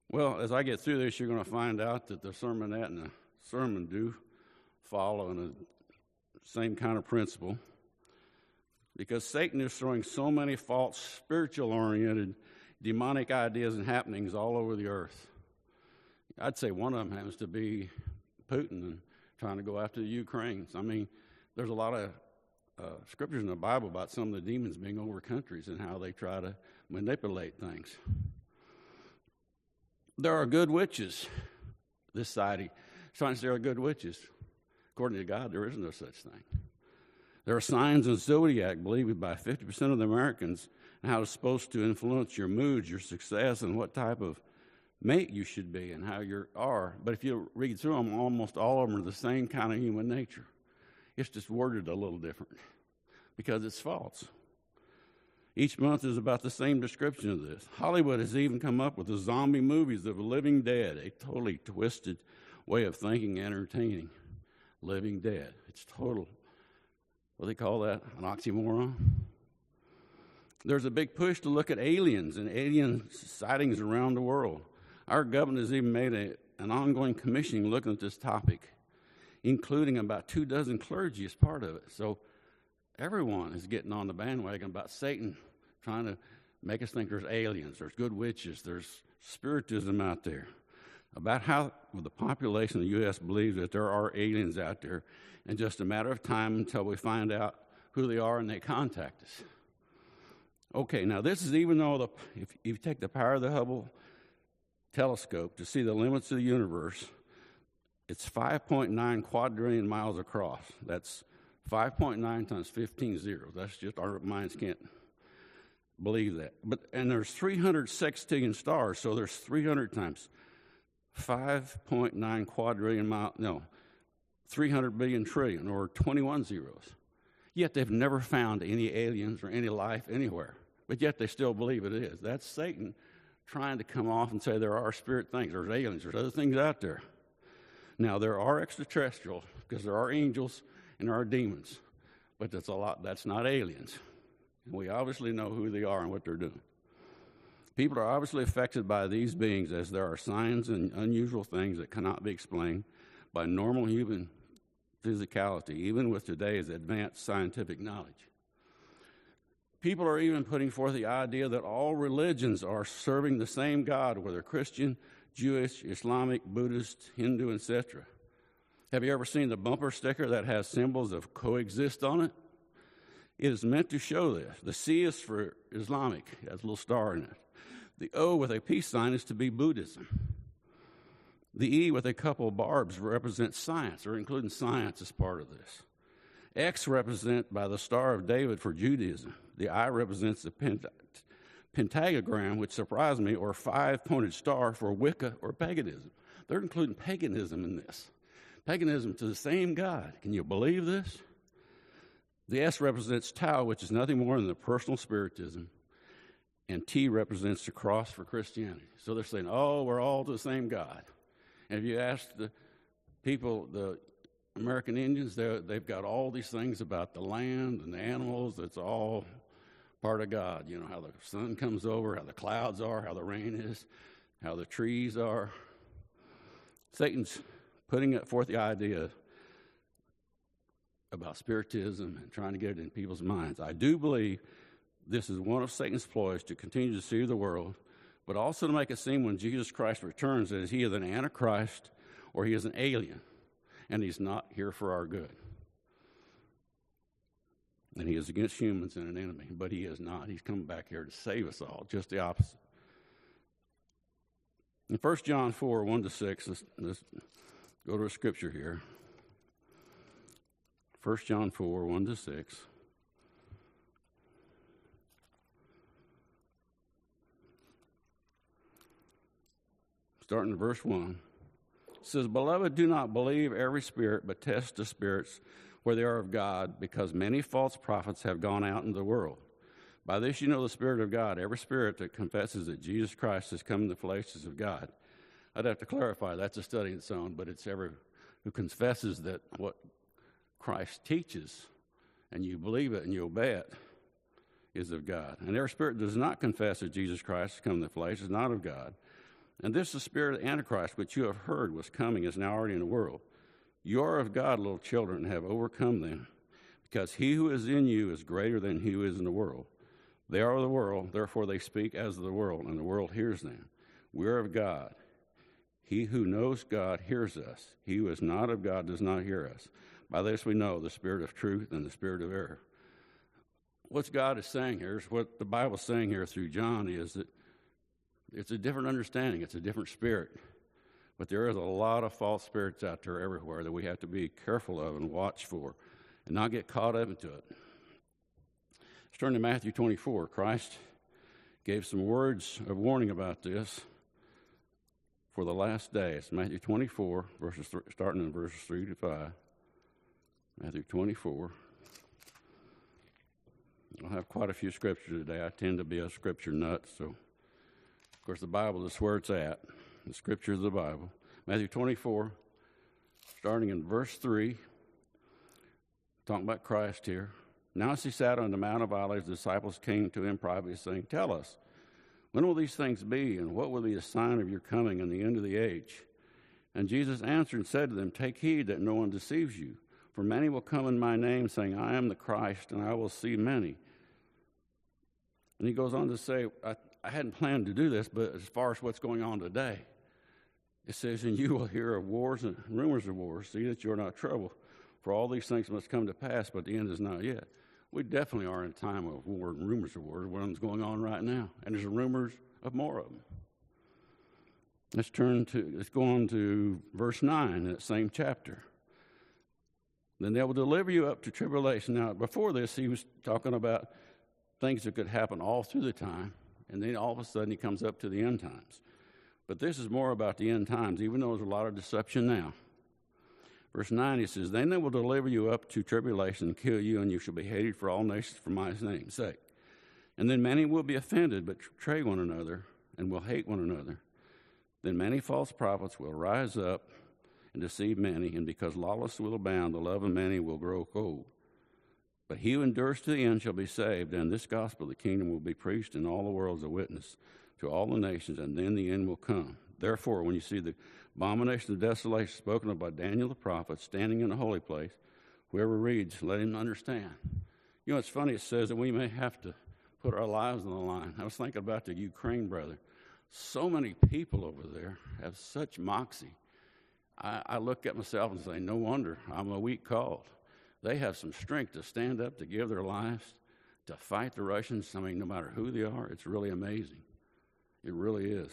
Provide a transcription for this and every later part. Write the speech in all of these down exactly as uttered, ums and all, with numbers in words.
Well, as I get through this, you're going to find out that the sermonette and the sermon do follow in the same kind of principle, because Satan is throwing so many false, spiritual-oriented, demonic ideas and happenings all over the earth. I'd say one of them happens to be Putin and trying to go after the Ukrainians. I mean, there's a lot of uh, scriptures in the Bible about some of the demons being over countries and how they try to manipulate things. There are good witches. This society is trying to say there are good witches. According to God, there is no such thing. There are signs in zodiac believed by fifty percent of the Americans and how it's supposed to influence your moods, your success, and what type of mate you should be and how you are. But if you read through them, almost all of them are the same kind of human nature. It's just worded a little different because it's false. Each month is about the same description of this. Hollywood has even come up with the zombie movies of the living dead, a totally twisted way of thinking and entertaining. Living dead. It's total, what do they call that, an oxymoron? There's a big push to look at aliens and alien sightings around the world. Our government has even made a, an ongoing commission looking at this topic, including about two dozen clergy as part of it. So everyone is getting on the bandwagon about Satan trying to make us think there's aliens, there's good witches, there's spiritism out there. About how well, the population of the U S believes that there are aliens out there, and just a matter of time until we find out who they are and they contact us. Okay, now this is even though the, if, if you take the power of the Hubble telescope to see the limits of the universe, it's five point nine quadrillion miles across. That's five point nine times fifteen zeros. That's just, our minds can't believe that. But and there's three hundred sextillion stars, so there's three hundred times five point nine quadrillion miles, no, three hundred billion trillion, or twenty-one zeros. Yet they've never found any aliens or any life anywhere. But yet they still believe it is. That's Satan trying to come off and say there are spirit things, there's aliens, there's other things out there. Now, there are extraterrestrial, because there are angels and there are demons. But that's a lot. That's not aliens. We obviously know who they are and what they're doing. People are obviously affected by these beings, as there are signs and unusual things that cannot be explained by normal human physicality, even with today's advanced scientific knowledge. People are even putting forth the idea that all religions are serving the same God, whether Christian, Jewish, Islamic, Buddhist, Hindu, et cetera. Have you ever seen the bumper sticker that has symbols of coexist on it? It is meant to show this. The C is for Islamic, it has a little star in it. The O with a peace sign is to be Buddhism. The E with a couple of barbs represents science, or including science as part of this. X represent by the Star of David for Judaism. The I represents the pent- pentagram, which surprised me, or five-pointed star for Wicca or paganism. They're including paganism in this. Paganism to the same God. Can you believe this? The S represents Tao, which is nothing more than the personal spiritism. And T represents the cross for Christianity. So they're saying, oh, we're all to the same God. And if you ask the people, the American Indians, they've got all these things about the land and the animals. It's all part of God. You know, how the sun comes over, how the clouds are, how the rain is, how the trees are. Satan's putting forth the idea about spiritism and trying to get it in people's minds. I do believe this is one of Satan's ploys to continue to deceive the world, but also to make it seem when Jesus Christ returns that he is an antichrist or he is an alien, and he's not here for our good. And he is against humans and an enemy, but he is not. He's coming back here to save us all, just the opposite. In First John four, one to six, let's, let's go to a scripture here. First John four, one to six. Starting in verse one. It says, Beloved, do not believe every spirit, but test the spirits where they are of God, because many false prophets have gone out into the world. By this you know the Spirit of God. Every spirit that confesses that Jesus Christ has come in the flesh is of God. I'd have to clarify, that's a study in its own, but it's every who confesses that what Christ teaches, and you believe it and you obey it, is of God. And every spirit that does not confess that Jesus Christ has come in the flesh is not of God. And this is the spirit of Antichrist, which you have heard was coming, is now already in the world. You are of God, little children, and have overcome them, because he who is in you is greater than he who is in the world. They are of the world, therefore they speak as of the world, and the world hears them. We are of God. He who knows God hears us. He who is not of God does not hear us. By this we know the spirit of truth and the spirit of error. What God is saying here is what the Bible is saying here through John is that it's a different understanding. It's a different spirit. But there is a lot of false spirits out there everywhere that we have to be careful of and watch for and not get caught up into it. Let's turn to Matthew twenty-four. Christ gave some words of warning about this for the last day. It's Matthew twenty-four, verses th- starting in verses three to five. Matthew twenty-four. I'll have quite a few scriptures today. I tend to be a scripture nut, so of course the Bible is where it's at. The scripture is the Bible. Matthew twenty-four, starting in verse three, talking about Christ here. Now as he sat on the Mount of Olives, the disciples came to him privately, saying, Tell us, when will these things be, and what will be the sign of your coming and the end of the age? And Jesus answered and said to them, Take heed that no one deceives you. For many will come in my name, saying, I am the Christ, and I will see many. And he goes on to say, I, I hadn't planned to do this, but as far as what's going on today, it says, And you will hear of wars and rumors of wars. See that you are not troubled. For all these things must come to pass, but the end is not yet. We definitely are in a time of war and rumors of war. One's going on right now. And there's rumors of more of them. Let's turn to, let's go on to verse nine in that same chapter. Then they will deliver you up to tribulation. Now, before this, he was talking about things that could happen all through the time. And then all of a sudden he comes up to the end times. But this is more about the end times, even though there's a lot of deception now. Verse nine, he says, Then they will deliver you up to tribulation and kill you, and you shall be hated for all nations for my name's sake. And then many will be offended, but betray one another, and will hate one another. Then many false prophets will rise up and deceive many, and because lawlessness will abound, the love of many will grow cold. But he who endures to the end shall be saved, and this gospel of the kingdom will be preached in all the world as a witness to all the nations, and then the end will come. Therefore, when you see the abomination of desolation spoken of by Daniel the prophet standing in the holy place, whoever reads, let him understand. You know, it's funny, it says that we may have to put our lives on the line. I was thinking about the Ukraine brother. So many people over there have such moxie. I, I look at myself and say, no wonder I'm a weak called. They have some strength to stand up, to give their lives, to fight the Russians. I mean, no matter who they are, it's really amazing. It really is.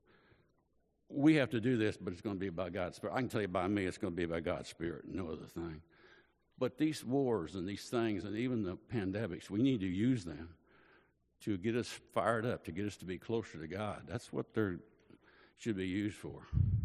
We have to do this, but it's going to be by God's Spirit. I can tell you by me, it's going to be by God's Spirit, no other thing. But these wars and these things and even the pandemics, we need to use them to get us fired up, to get us to be closer to God. That's what they should be used for.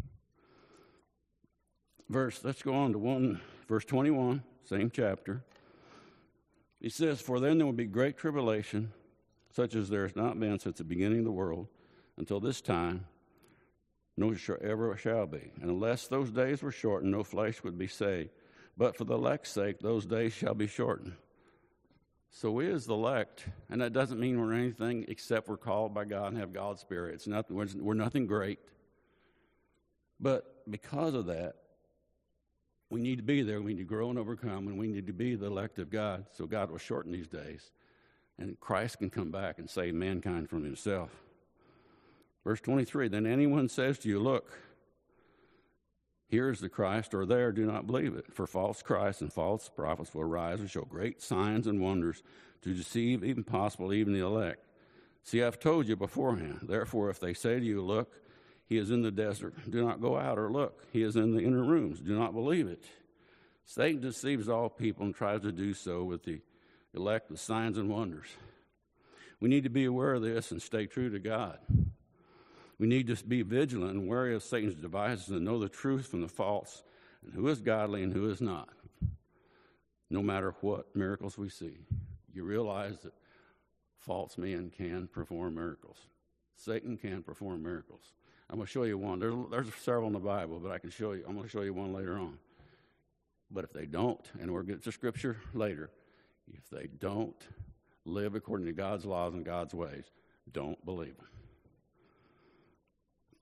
Verse, let's go on to one, verse twenty-one, same chapter. He says, For then there will be great tribulation, such as there has not been since the beginning of the world, until this time, no sure ever shall be. And unless those days were shortened, no flesh would be saved. But for the elect's sake, those days shall be shortened. So we as the elect, and that doesn't mean we're anything except we're called by God and have God's Spirit. It's nothing, we're, we're nothing great. But because of that, we need to be there. We need to grow and overcome, and we need to be the elect of God so God will shorten these days. And Christ can come back and save mankind from himself. Verse twenty-three, Then anyone says to you, Look, here is the Christ, or there, do not believe it. For false Christs and false prophets will rise and show great signs and wonders to deceive, even possible, even the elect. See, I've told you beforehand. Therefore, if they say to you, Look, he is in the desert, do not go out, or look, he is in the inner rooms, do not believe it. Satan deceives all people and tries to do so with the elect with signs and wonders. We need to be aware of this and stay true to God. We need to be vigilant and wary of Satan's devices and know the truth from the false, and who is godly and who is not. No matter what miracles we see, you realize that false men can perform miracles. Satan can perform miracles. I'm going to show you one. There's, there's several in the Bible, but I can show you. I'm going to show you one later on. But if they don't, and we'll get to Scripture later, if they don't live according to God's laws and God's ways, don't believe them.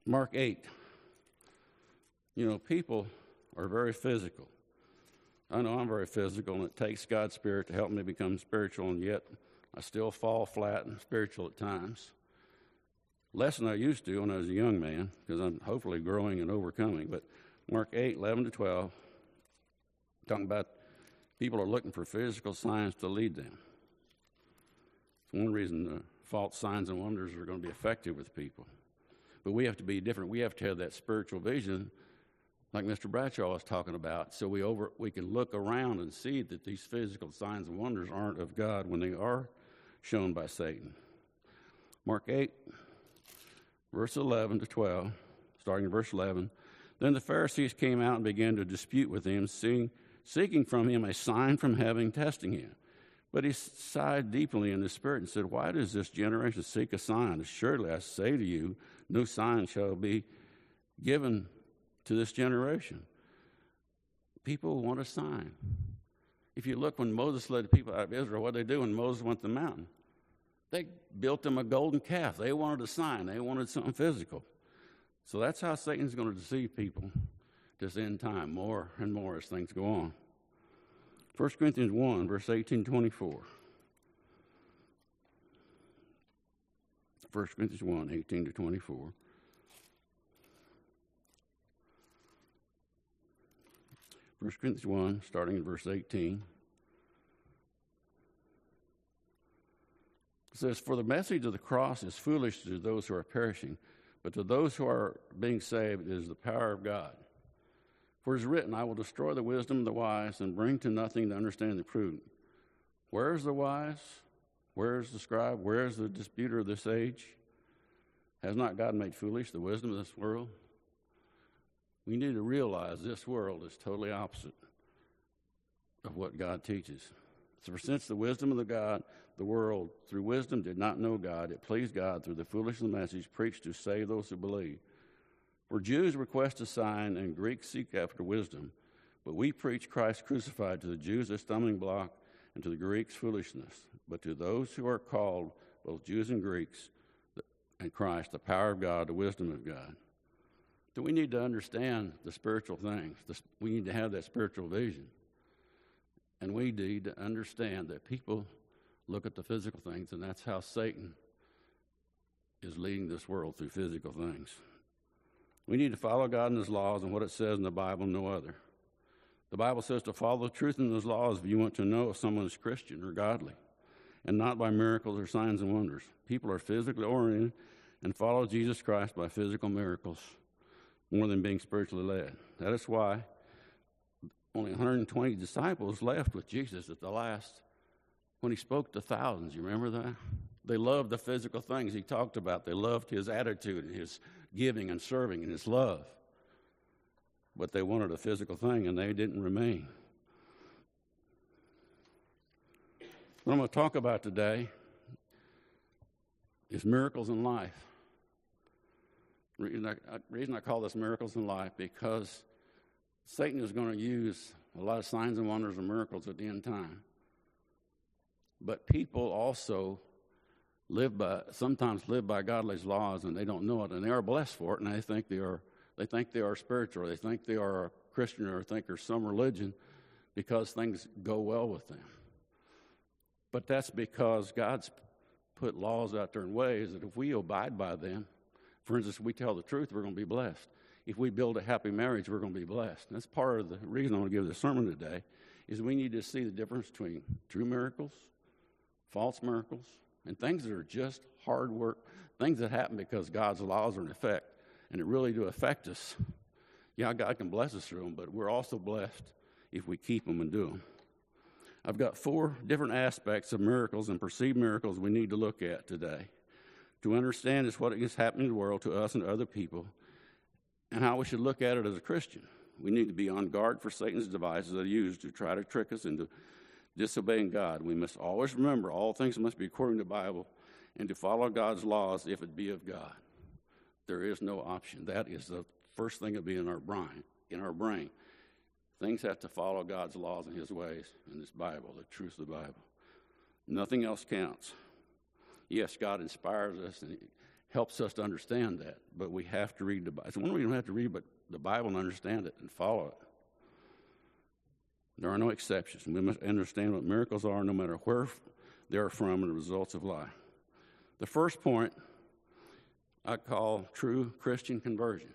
Mark eight. You know, people are very physical. I know I'm very physical, and it takes God's Spirit to help me become spiritual, and yet I still fall flat and spiritual at times. Less than I used to when I was a young man, because I'm hopefully growing and overcoming. But Mark eight, eleven to twelve, talking about people are looking for physical signs to lead them. It's one reason the false signs and wonders are going to be effective with people. But we have to be different. We have to have that spiritual vision, like Mister Bradshaw was talking about, so we over we can look around and see that these physical signs and wonders aren't of God when they are shown by Satan. Mark eight, verse eleven to twelve, starting in verse eleven. Then the Pharisees came out and began to dispute with him, seeing, seeking from him a sign from heaven, testing him. But he sighed deeply in the spirit and said, why does this generation seek a sign? Surely I say to you, no sign shall be given to this generation. People want a sign. If you look when Moses led the people out of Israel, what did they do when Moses went to the mountain? They built them a golden calf. They wanted a sign. They wanted something physical. So that's how Satan's going to deceive people this end time, more and more as things go on. First Corinthians one, verse eighteen to twenty-four. First Corinthians one, eighteen to twenty-four. First Corinthians one, starting in verse eighteen. It says, for the message of the cross is foolish to those who are perishing, but to those who are being saved it is the power of God. For it is written, I will destroy the wisdom of the wise and bring to nothing the understanding of the prudent. Where is the wise? Where is the scribe? Where is the disputer of this age? Has not God made foolish the wisdom of this world? We need to realize this world is totally opposite of what God teaches. So since the wisdom of the God, the world, through wisdom did not know God, it pleased God through the foolish message preached to save those who believe. For Jews request a sign and Greeks seek after wisdom, but we preach Christ crucified, to the Jews a stumbling block and to the Greeks foolishness, but to those who are called, both Jews and Greeks, and Christ, the power of God, the wisdom of God. So we need to understand the spiritual things. We need to have that spiritual vision. And we need to understand that people look at the physical things, and that's how Satan is leading this world, through physical things. We need to follow God and his laws and what it says in the Bible, no other. The Bible says to follow the truth in those laws if you want to know if someone is Christian or godly, and not by miracles or signs and wonders. People are physically oriented and follow Jesus Christ by physical miracles more than being spiritually led. That is why only one hundred twenty disciples left with Jesus at the last, when he spoke to thousands. You remember that? They loved the physical things he talked about. They loved his attitude and his giving and serving and his love. But they wanted a physical thing, and they didn't remain. What I'm going to talk about today is miracles in life. The reason I, reason I call this miracles in life, because Satan is going to use a lot of signs and wonders and miracles at the end time. But people also live by, sometimes live by God's laws, and they don't know it, and they are blessed for it, and they think they are, they think they are spiritual, they think they are a Christian, or think there's some religion because things go well with them. But that's because God's put laws out there in ways that if we abide by them, for instance, we tell the truth, we're going to be blessed. If we build a happy marriage, we're going to be blessed. And that's part of the reason I want to give this sermon today, is we need to see the difference between true miracles, false miracles, and things that are just hard work, things that happen because God's laws are in effect, and it really do affect us. Yeah, God can bless us through them, but we're also blessed if we keep them and do them. I've got four different aspects of miracles and perceived miracles we need to look at today to understand is what is happening in the world to us and to other people, and how we should look at it as a Christian. We need to be on guard for Satan's devices that are used to try to trick us into disobeying God. We must always remember all things must be according to the Bible, and to follow God's laws if it be of God. There is no option. That is the first thing that be in our brain. In our brain, things have to follow God's laws and his ways in this Bible, the truth of the Bible. Nothing else counts. Yes, God inspires us and helps us to understand that. But we have to read the Bible. So one reason we have to read but the Bible and understand it and follow it. There are no exceptions. We must understand what miracles are, no matter where they are from and the results of life. The first point I call true Christian conversion.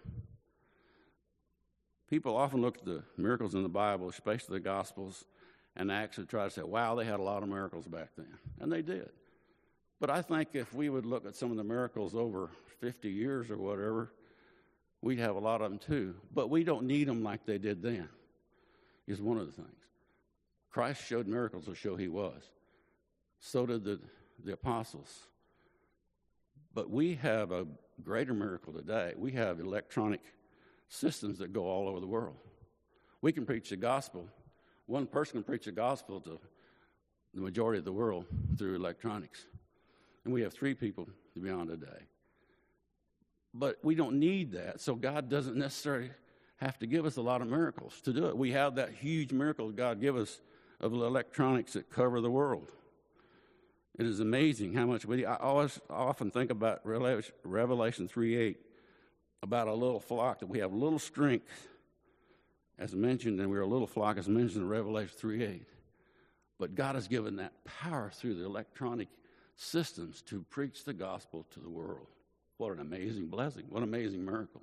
People often look at the miracles in the Bible, especially the Gospels and Acts, and try to say, wow, they had a lot of miracles back then. And they did. But I think if we would look at some of the miracles over fifty years or whatever, we'd have a lot of them too. But we don't need them like they did then, is one of the things. Christ showed miracles to show he was. So did the, the apostles. But we have a greater miracle today. We have electronic systems that go all over the world. We can preach the gospel. One person can preach the gospel to the majority of the world through electronics. And we have three people to be on today. But we don't need that, so God doesn't necessarily have to give us a lot of miracles to do it. We have that huge miracle God give us of electronics that cover the world. It is amazing how much we, I always I often think about Revelation three eight, about a little flock, that we have little strength, as mentioned, and we're a little flock, as mentioned in Revelation three eight. But God has given that power through the electronic systems to preach the gospel to the world. What an amazing blessing. What an amazing miracle.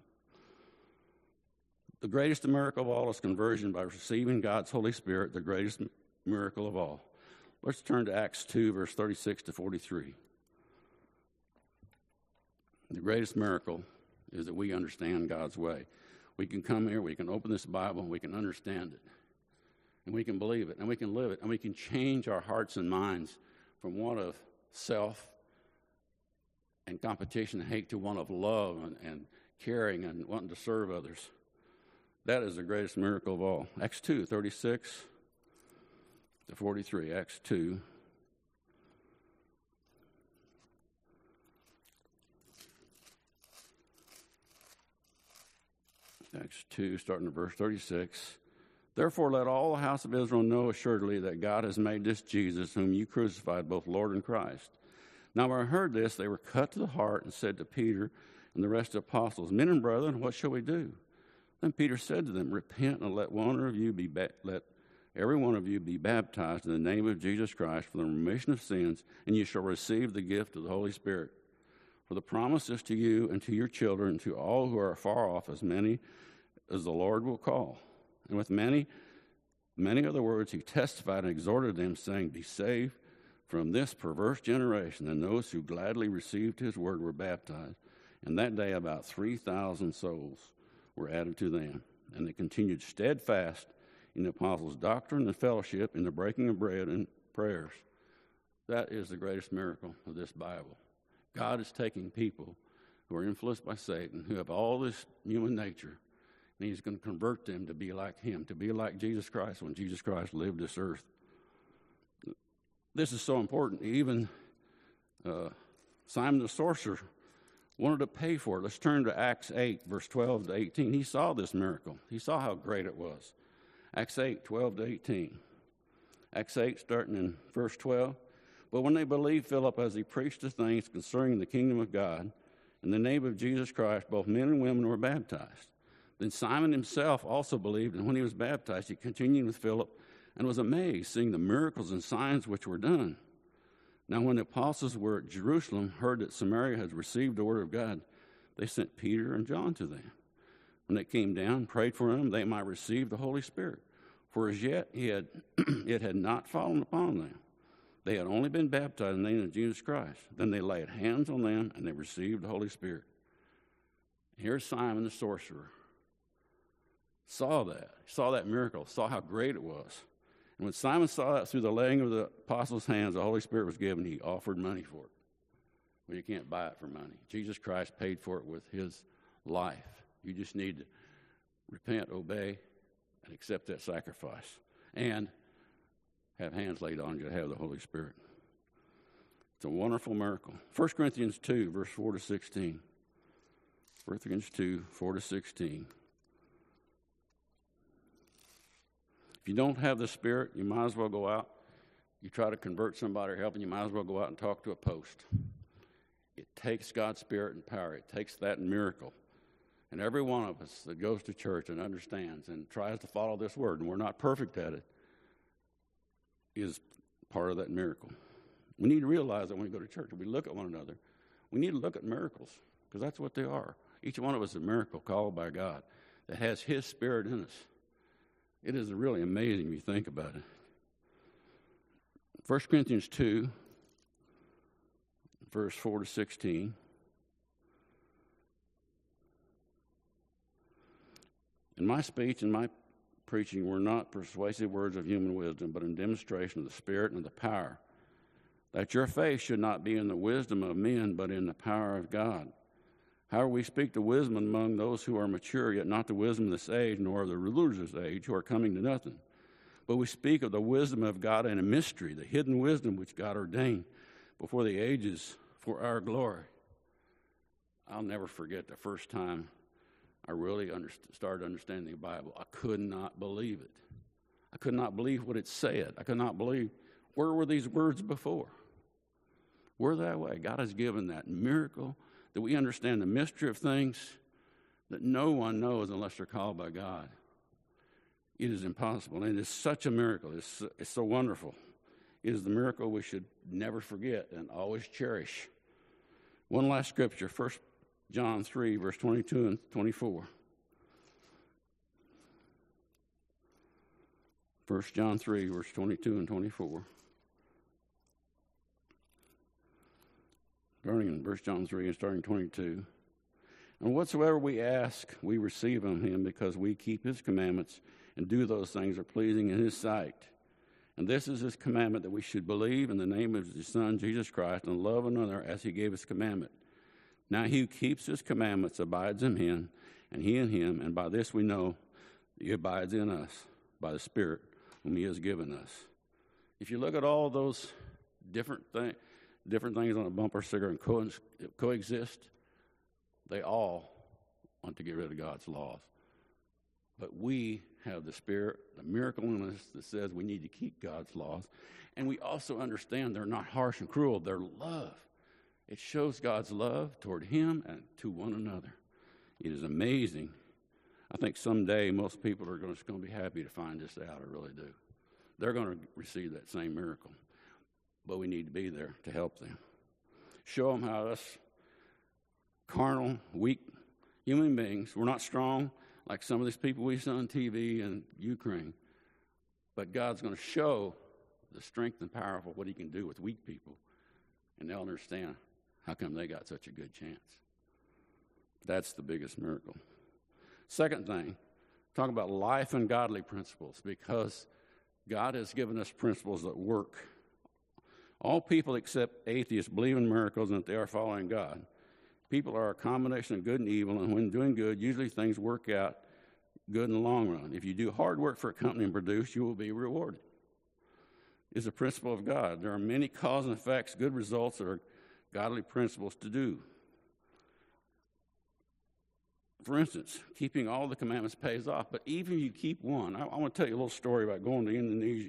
The greatest miracle of all is conversion by receiving God's Holy Spirit, the greatest miracle of all. Let's turn to Acts two, verse thirty-six to forty-three. The greatest miracle is that we understand God's way. We can come here, we can open this Bible, and we can understand it. And we can believe it, and we can live it, and we can change our hearts and minds from one of self and competition and hate to one of love and, and caring and wanting to serve others. That is the greatest miracle of all. Acts two, thirty-six to forty-three. Acts two. Acts two, starting at verse thirty-six. Therefore let all the house of Israel know assuredly that God has made this Jesus, whom you crucified, both Lord and Christ. Now when I heard this, they were cut to the heart and said to Peter and the rest of the apostles, Men and brethren, what shall we do? Then Peter said to them, Repent and let one of you be ba- let every one of you be baptized in the name of Jesus Christ for the remission of sins, and you shall receive the gift of the Holy Spirit. For the promise is to you and to your children, and to all who are far off, as many as the Lord will call. And with many, many other words he testified and exhorted them, saying, Be saved from this perverse generation. And those who gladly received his word were baptized. And that day about three thousand souls were added to them. And they continued steadfast in the apostles' doctrine and fellowship, in the breaking of bread and prayers. That is the greatest miracle of this Bible. God is taking people who are influenced by Satan, who have all this human nature, and he's going to convert them to be like him, to be like Jesus Christ when Jesus Christ lived this earth. This is so important. Even uh, Simon the sorcerer wanted to pay for it. Let's turn to Acts eight, verse twelve to eighteen. He saw this miracle. He saw how great it was. Acts eight, twelve to eighteen. Acts eight, starting in verse twelve. But when they believed Philip as he preached the things concerning the kingdom of God, in the name of Jesus Christ, both men and women were baptized. Then Simon himself also believed, and when he was baptized, he continued with Philip and was amazed, seeing the miracles and signs which were done. Now when the apostles were at Jerusalem, heard that Samaria had received the word of God, they sent Peter and John to them. When they came down, prayed for them, they might receive the Holy Spirit. For as yet he had, it had not fallen upon them. They had only been baptized in the name of Jesus Christ. Then they laid hands on them, and they received the Holy Spirit. Here's Simon the sorcerer. Saw that, saw that miracle, saw how great it was. And when Simon saw that through the laying of the apostles' hands, the Holy Spirit was given, he offered money for it. Well, you can't buy it for money. Jesus Christ paid for it with his life. You just need to repent, obey, and accept that sacrifice. And have hands laid on you to have the Holy Spirit. It's a wonderful miracle. First Corinthians two, verse four to sixteen. First Corinthians two, four to sixteen. If you don't have the Spirit, you might as well go out. You try to convert somebody or help, and you might as well go out and talk to a post. It takes God's Spirit and power. It takes that miracle. And every one of us that goes to church and understands and tries to follow this word, and we're not perfect at it, is part of that miracle. We need to realize that when we go to church, we look at one another, we need to look at miracles, because that's what they are. Each one of us is a miracle called by God that has His Spirit in us. It is really amazing if you think about it. First Corinthians two, verse four to sixteen. In my speech and my preaching were not persuasive words of human wisdom, but in demonstration of the Spirit and of the power, that your faith should not be in the wisdom of men, but in the power of God. However, we speak the wisdom among those who are mature, yet not the wisdom of this age, nor of the rulers of this age, who are coming to nothing. But we speak of the wisdom of God in a mystery, the hidden wisdom which God ordained before the ages for our glory. I'll never forget the first time I really underst- started understanding the Bible. I could not believe it. I could not believe what it said. I could not believe, where were these words before? We're that way. God has given that miracle that we understand the mystery of things that no one knows unless they're called by God. It is impossible, and it is such a miracle. It's, it's so wonderful. It is the miracle we should never forget and always cherish. One last scripture, First John three, verse twenty-two and twenty-four. First John three, verse twenty-two and twenty-four. Starting in First John three and starting twenty-two. And whatsoever we ask, we receive of him, because we keep his commandments and do those things are pleasing in his sight. And this is his commandment, that we should believe in the name of his Son, Jesus Christ, and love one another as he gave us commandment. Now he who keeps his commandments abides in him, and he in him, and by this we know that he abides in us, by the Spirit whom he has given us. If you look at all those different, th- different things on a bumper sticker and co- coexist, they all want to get rid of God's laws. But we have the Spirit, the miracle in us that says we need to keep God's laws. And we also understand they're not harsh and cruel. They're love. It shows God's love toward him and to one another. It is amazing. I think someday most people are just going to be happy to find this out. I really do. They're going to receive that same miracle. But we need to be there to help them. Show them how us carnal, weak human beings, we're not strong like some of these people we see on T V in Ukraine. But God's going to show the strength and power of what he can do with weak people. And they'll understand how come they got such a good chance. That's the biggest miracle. Second thing, talk about life and godly principles, because God has given us principles that work. All people except atheists believe in miracles and that they are following God. People are a combination of good and evil, and when doing good, usually things work out good in the long run. If you do hard work for a company and produce, you will be rewarded. It's a principle of God. There are many cause and effects, good results that are godly principles to do. For instance, keeping all the commandments pays off, but even if you keep one, I, I want to tell you a little story about going to Indonesia.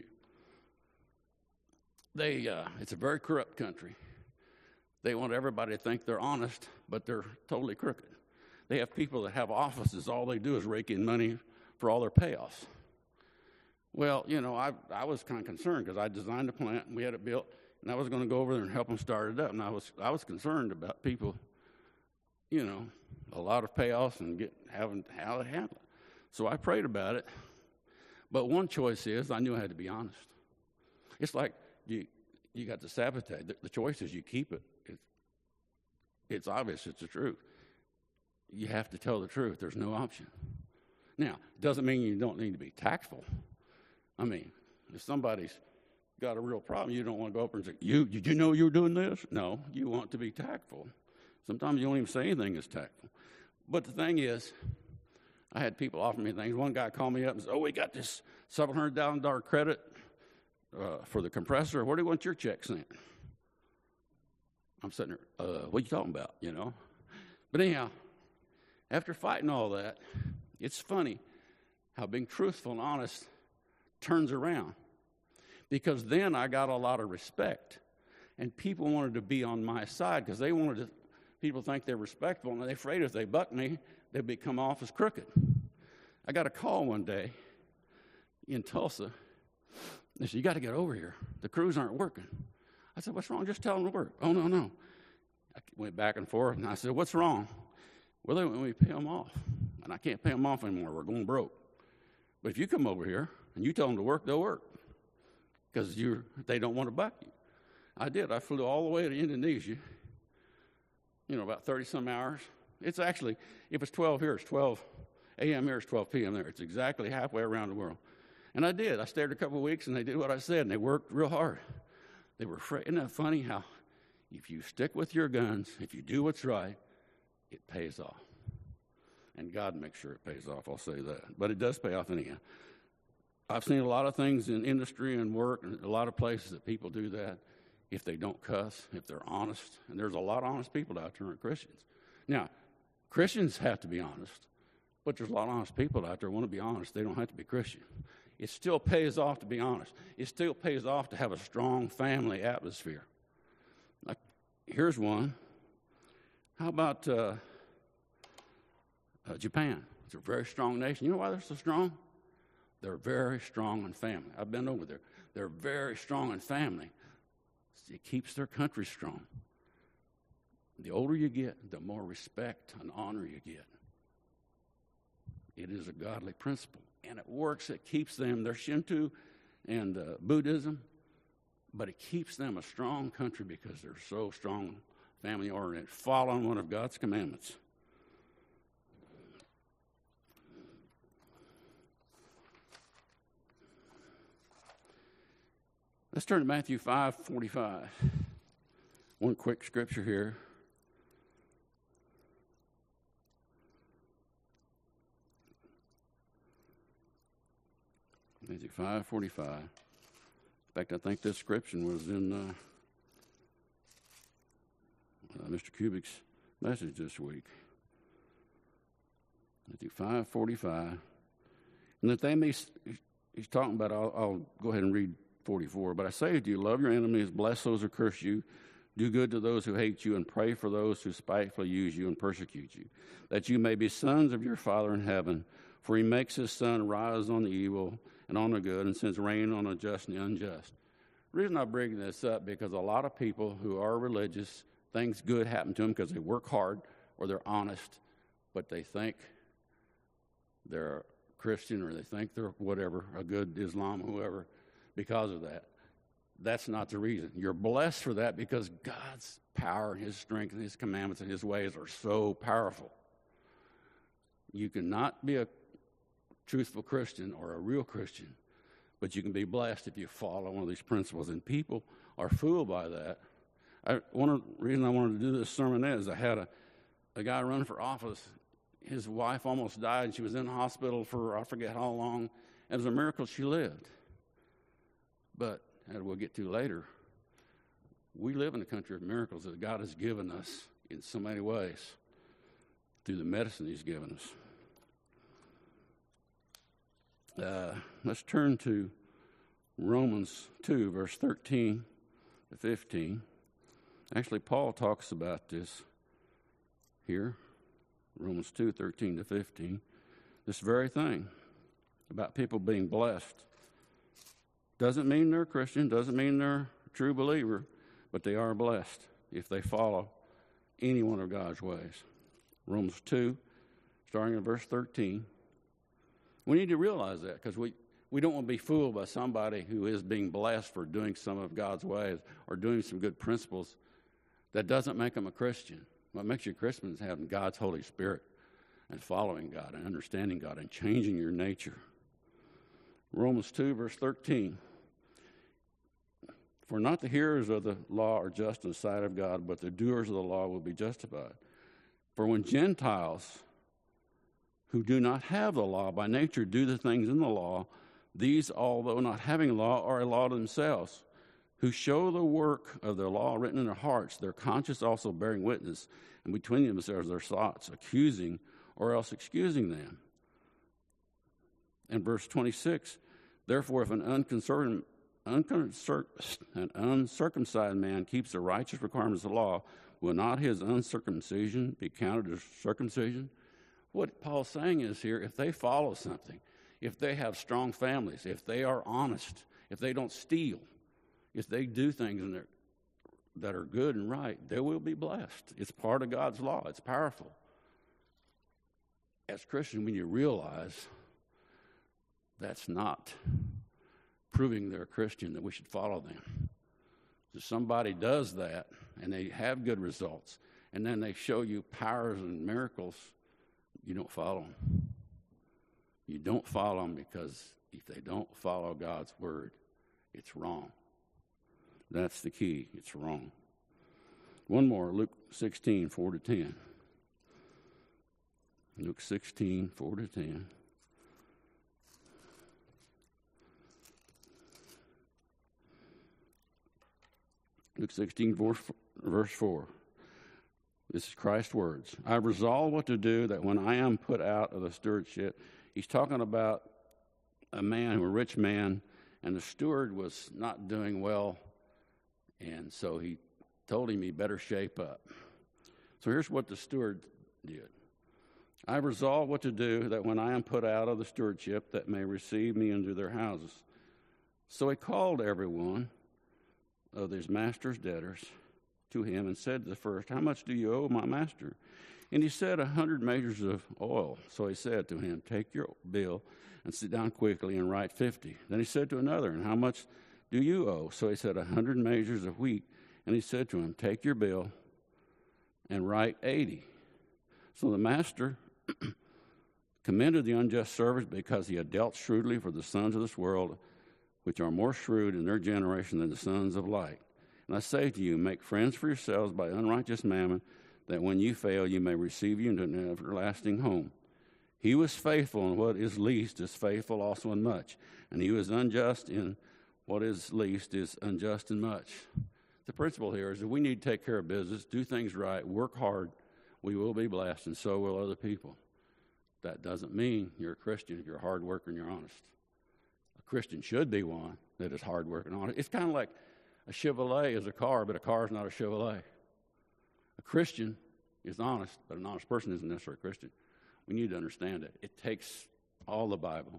They, uh, it's a very corrupt country. They want everybody to think they're honest, but they're totally crooked. They have people that have offices. All they do is rake in money for all their payoffs. Well, you know, I I was kind of concerned because I designed the plant and we had it built, and I was going to go over there and help them start it up. And I was I was concerned about people, you know, a lot of payoffs and get having how to handle it. So I prayed about it. But one choice is I knew I had to be honest. It's like you you got the sabotage. The, the choice is you keep it. It's, it's obvious. It's the truth. You have to tell the truth. There's no option. Now, doesn't mean you don't need to be tactful. I mean, if somebody's got a real problem, you don't want to go up and say, you, did you know you were doing this? No, you want to be tactful. Sometimes you don't even say anything is tactful. But the thing is, I had people offer me things. One guy called me up and said, oh, we got this seven hundred thousand dollars credit uh, for the compressor. Where do you want your check sent? I'm sitting there, uh, what are you talking about, you know? But anyhow, after fighting all that, it's funny how being truthful and honest turns around. Because then I got a lot of respect. And people wanted to be on my side because they wanted to people think they're respectful, and they're afraid if they buck me, they'll be come off as crooked. I got a call one day in Tulsa. They said, you got to get over here. The crews aren't working. I said, what's wrong? Just tell them to work. Oh, no, no. I went back and forth, and I said, what's wrong? Well, they want me to pay them off, and I can't pay them off anymore. We're going broke. But if you come over here and you tell them to work, they'll work because you they don't want to buck you. I did. I flew all the way to Indonesia, you know, about thirty-some hours. It's actually, if it's twelve here, it's twelve a.m. here, it's twelve p.m. there. It's exactly halfway around the world. And I did. I stayed a couple of weeks, and they did what I said, and they worked real hard. They were afraid. Isn't that funny how if you stick with your guns, if you do what's right, it pays off. And God makes sure it pays off, I'll say that. But it does pay off anyhow. I've seen a lot of things in industry and work and a lot of places that people do that if they don't cuss, if they're honest. And there's a lot of honest people out there who are Christians. Now, Christians have to be honest, but there's a lot of honest people out there who want to be honest. They don't have to be Christian. It still pays off to be honest. It still pays off to have a strong family atmosphere. Like, here's one. How about uh, uh, Japan? It's a very strong nation. You know why they're so strong? They're very strong in family. I've been over there. They're very strong in family. It keeps their country strong. The older you get, the more respect and honor you get. It is a godly principle. And it works. It keeps them, they're Shinto and uh, Buddhism, but it keeps them a strong country because they're so strong, family-oriented, following one of God's commandments. Let's turn to Matthew five forty-five. One quick scripture here. Matthew five forty-five. In fact, I think this scripture was in uh, uh, Mister Kubik's message this week. Matthew five forty-five. And that they may, he's talking about, I'll, I'll go ahead and read forty-four. But I say to you, love your enemies, bless those who curse you, do good to those who hate you, and pray for those who spitefully use you and persecute you, that you may be sons of your Father in heaven. For he makes his sun rise on the evil and on the good, and sends rain on the just and the unjust. The reason I'm bringing this up, because a lot of people who are religious, things good happen to them because they work hard or they're honest, but they think they're a Christian or they think they're whatever, a good Islam, whoever, because of that. That's not the reason. You're blessed for that because God's power and his strength and his commandments and his ways are so powerful. You cannot be a truthful Christian or a real Christian, but you can be blessed if you follow one of these principles. And people are fooled by that. I, one of the reasons I wanted to do this sermon is I had a, a guy running for office. His wife almost died. She was in the hospital for I forget how long. It was a miracle she lived. But, as we'll get to later, we live in a country of miracles that God has given us in so many ways through the medicine he's given us. Uh, let's turn to Romans two, verse thirteen to fifteen. Actually, Paul talks about this here, Romans two, thirteen to fifteen. This very thing about people being blessed. Doesn't mean they're a Christian, doesn't mean they're a true believer, but they are blessed if they follow any one of God's ways. Romans two, starting in verse thirteen. We need to realize that because we, we don't want to be fooled by somebody who is being blessed for doing some of God's ways or doing some good principles. That doesn't make them a Christian. What makes you a Christian is having God's Holy Spirit and following God and understanding God and changing your nature. Romans two, verse thirteen. For not the hearers of the law are just in the sight of God, but the doers of the law will be justified. For when Gentiles who do not have the law by nature do the things in the law, these, although not having law, are a law to themselves, who show the work of the law written in their hearts, their conscience also bearing witness, and between themselves their thoughts, accusing or else excusing them. And verse twenty-six, therefore if an uncircumcised, an uncircumcised man keeps the righteous requirements of the law, Will not his uncircumcision be counted as circumcision? What Paul's saying is here, if they follow something, if they have strong families, if they are honest, if they don't steal, if they do things in their, that are good and right, they will be blessed. It's part of God's law. It's powerful. As Christians, when you realize that's not proving they're a Christian, that we should follow them. If somebody does that and they have good results, and then they show you powers and miracles, you don't follow them. You don't follow them because if they don't follow God's word, it's wrong. That's the key. It's wrong. One more, Luke sixteen, four to ten. Luke sixteen, four to ten. Luke sixteen, verse four. This is Christ's words. I resolve what to do that when I am put out of the stewardship. He's talking about a man, a rich man, and the steward was not doing well, and so he told him he better shape up. So here's what the steward did. I resolve what to do that when I am put out of the stewardship that may receive me into their houses. So he called everyone of his master's debtors to him and said to the first, how much do you owe my master? And he said, a hundred measures of oil. So he said to him, take your bill and sit down quickly and write fifty. Then he said to another, and how much do you owe? So he said, a hundred measures of wheat. And he said to him, take your bill and write eighty. So the master commended the unjust servant because he had dealt shrewdly for the sons of this world, which are more shrewd in their generation than the sons of light. And I say to you, make friends for yourselves by unrighteous mammon, that when you fail, you may receive you into an everlasting home. He was faithful in what is least is faithful also in much, and he was unjust in what is least is unjust in much. The principle here is that we need to take care of business, do things right, work hard. We will be blessed, and so will other people. That doesn't mean you're a Christian if you're a hard worker and you're honest. A Christian should be one that is hard working and honest. It's kind of like a Chevrolet is a car, but a car is not a Chevrolet. A Christian is honest, but an honest person isn't necessarily a Christian. We need to understand it. It takes all the Bible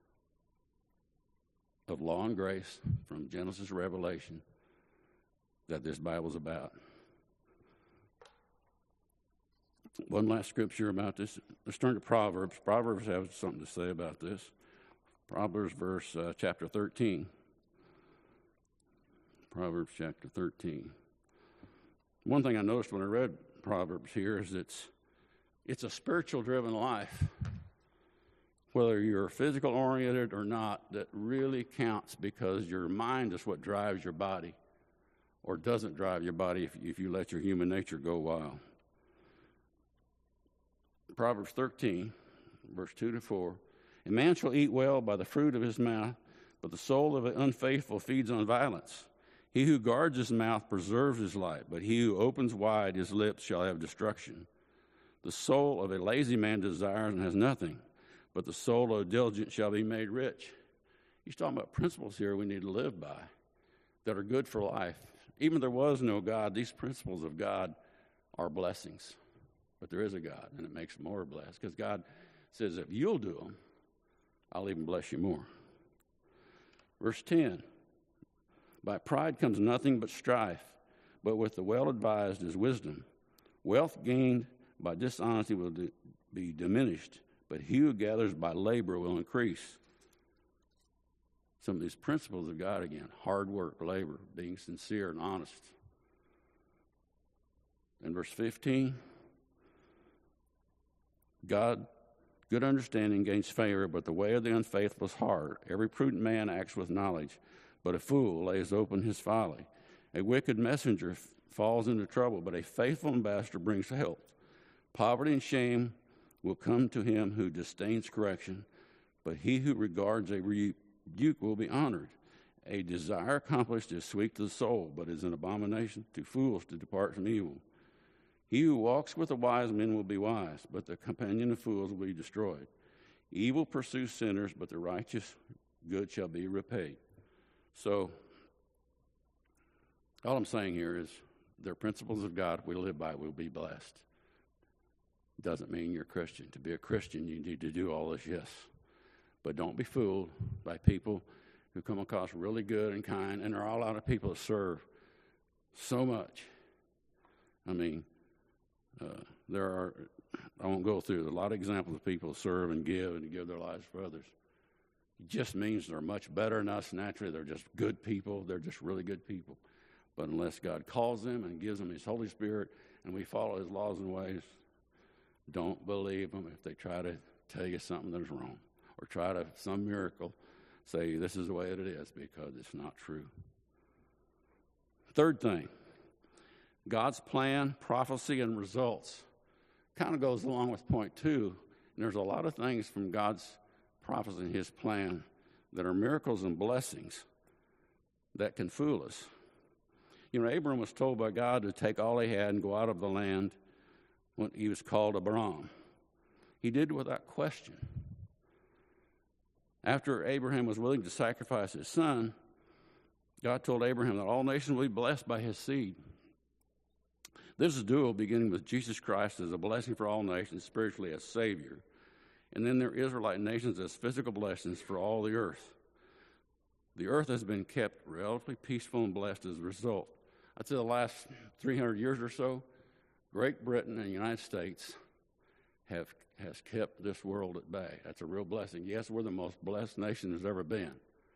of law and grace from Genesis to Revelation that this Bible's about. One last scripture about this. Let's turn to Proverbs. Proverbs have something to say about this. Proverbs verse uh, chapter thirteen. Proverbs chapter thirteen. One thing I noticed when I read Proverbs here is it's it's a spiritual driven life. Whether you're physical oriented or not, that really counts because your mind is what drives your body or doesn't drive your body if, if you let your human nature go wild. Proverbs thirteen, verse two to four. A man shall eat well by the fruit of his mouth, but the soul of the unfaithful feeds on violence. He who guards his mouth preserves his life, but he who opens wide his lips shall have destruction. The soul of a lazy man desires and has nothing, but the soul of a diligent shall be made rich. He's talking about principles here we need to live by that are good for life. Even if there was no God, these principles of God are blessings. But there is a God, and it makes them more blessed, because God says, if you'll do them, I'll even bless you more. Verse ten, by pride comes nothing but strife, but with the well-advised is wisdom. Wealth gained by dishonesty will be diminished, but he who gathers by labor will increase. Some of these principles of God, again, hard work, labor, being sincere and honest. In verse fifteen, God, good understanding gains favor, but the way of the unfaithful is hard. Every prudent man acts with knowledge, but a fool lays open his folly. A wicked messenger f- falls into trouble, but a faithful ambassador brings help. Poverty and shame will come to him who disdains correction, but he who regards a rebuke will be honored. A desire accomplished is sweet to the soul, but is an abomination to fools to depart from evil. He who walks with the wise men will be wise, but the companion of fools will be destroyed. Evil pursues sinners, but the righteous good shall be repaid. So, all I'm saying here is They're principles of God. If we live by it, we'll be blessed. Doesn't mean you're a Christian. To be a Christian, you need to do all this, yes. But don't be fooled by people who come across really good and kind, and there are a lot of people that serve so much. I mean, uh, there are, I won't go through a lot of examples of people who serve and give and give their lives for others. It just means they're much better than us naturally. They're just good people. They're just really good people. But unless God calls them and gives them his Holy Spirit and we follow his laws and ways, don't believe them if they try to tell you something that's wrong or try to, some miracle, say this is the way it is, because it's not true. Third thing, God's plan, prophecy, and results kind of goes along with point two. And there's a lot of things from God's prophecy and his plan that are miracles and blessings that can fool us. You know, Abram was told by God to take all he had and go out of the land when he was called Abram. He did without question. After Abraham was willing to sacrifice his son, God told Abraham that all nations will be blessed by his seed. This is dual, beginning with Jesus Christ as a blessing for all nations, spiritually as Savior. And then there are Israelite nations as physical blessings for all the earth. The earth has been kept relatively peaceful and blessed as a result. I'd say the last three hundred years or so, Great Britain and the United States have has kept this world at bay. That's a real blessing. Yes, we're the most blessed nation there's ever been.